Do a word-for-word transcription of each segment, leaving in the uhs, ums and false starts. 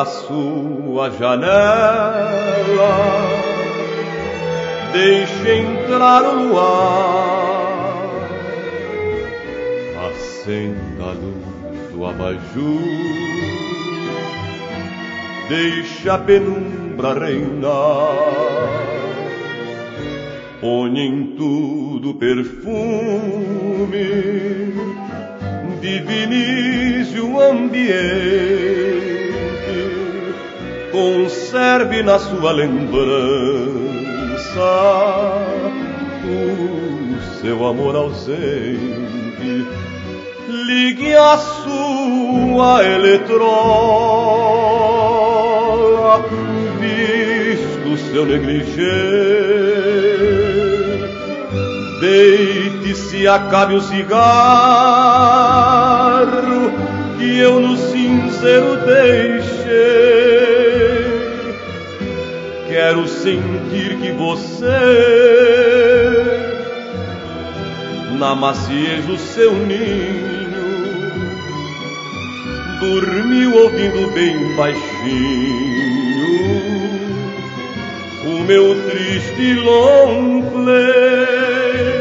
da sua janela, deixe entrar o luar, acenda a luz do abajur, deixe a penumbra reinar, põe em tudo perfume, divinize o ambiente, conserve na sua lembrança o seu amor ausente, ligue a sua eletrola, vista o seu negligê, deite-se, acabe o cigarro que eu no cinzeiro deixei. Quero sentir que você, na maciez do seu ninho, dormiu ouvindo bem baixinho o meu triste long play.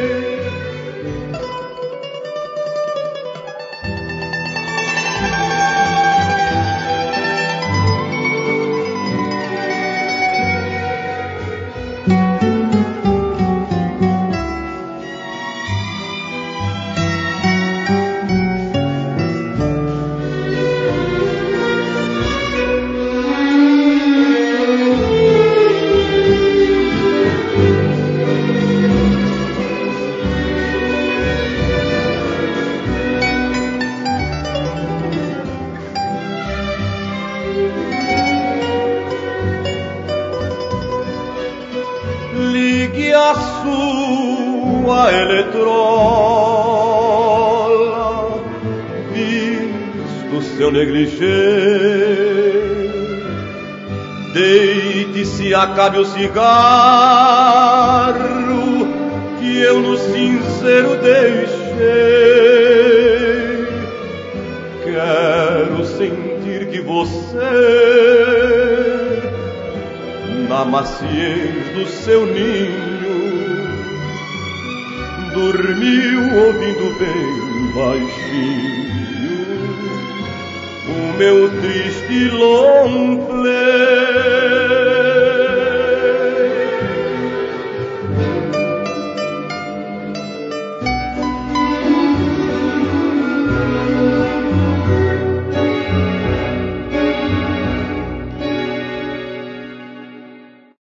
Ligue a sua eletrola, visto o seu negligê, deite-se, acabe o cigarro que eu no cinzeiro deixei. Quero sentir que você, na maciez do seu ninho, dormiu ouvindo bem baixinho o meu triste long play.